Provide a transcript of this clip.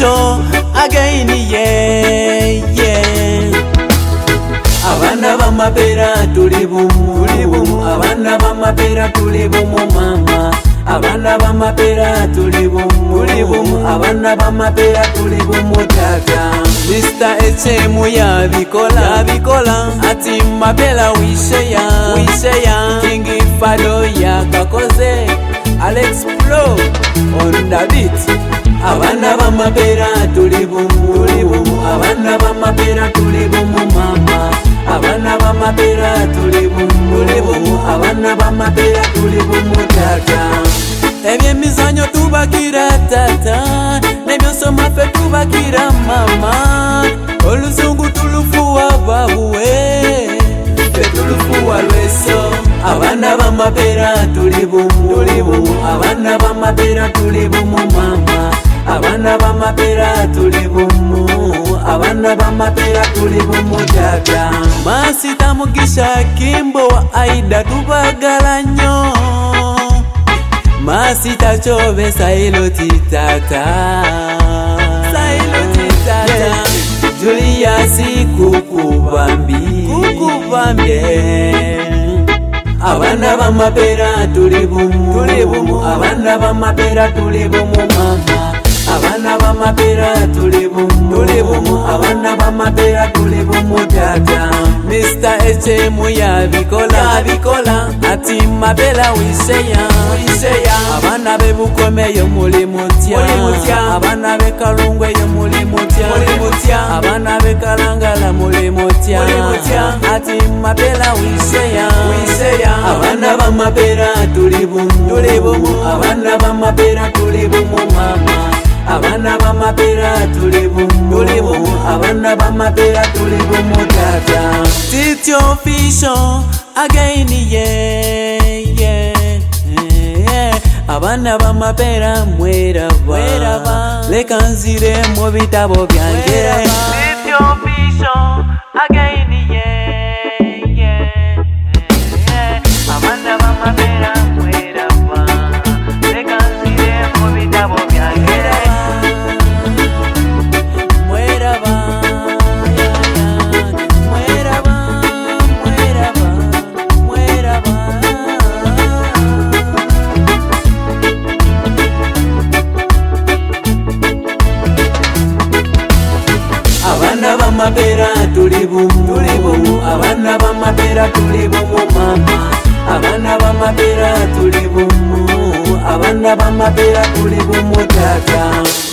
official again, yeah. Abana b'amapera tuli bumu, abana b'amapera tuli bumu mama. Abana b'amapera tuli bumu, abana b'amapera tuli bumu tata. Mr. HM yabikola, ati mapera wisheya. King Fado yakakoze, Alex Pro on the beat. Abana b'amapera tuli bumu, abana b'amapera tuli bumu mama. Abana b'amapera tuli bumu, abana b'amapera tuli bumu tata. Ebyemizanyo tubakira tata, nebyosoma ffe tubakira mama. Oluzungu tulufuwa babuwe, ffe tulufuwa lweso. Abana b'amapera tuli bumu, abana b'amapera tuli bumu mama. Abana b'amapera tuli bumu, abana b'amapera tuli bumu tata. Masita Mugisha Kimbo wa Aida tubagala nnyo. Masita Chove Sailoti tata, yeah. Julius Kukubambi, yeah. Abana b'amapera tuli bumu, abana b'amapera tuli bumu mama. Abana b'amapera tuli bumu, abana b'amapera tuli bumu tata. Mr. HM yabikola, ati mapera wisheya. Abana bebukomeyo muli mutya, abana bekalungwe yo muli mutya, abana bekalangala muli mutya, ati mapera wisheya. Abana b'amapera tuli bumu, abana b'amapera tuli bumu mama. Abana b'amapera tuli bumu, abana b'amapera tuli bumu tata. Titi official again, yeah. Abana b'amapera mweraba, leka nzire mu bitabo byange. Titi official again, yeah. Abana b'amapera mweraba, leka nzire mu bitabo byange. Abana b'amapera tuli bumu, abana b'amapera tuli bumu mama. Abana b'amapera tuli bumu, abana b'amapera tuli bumu tata.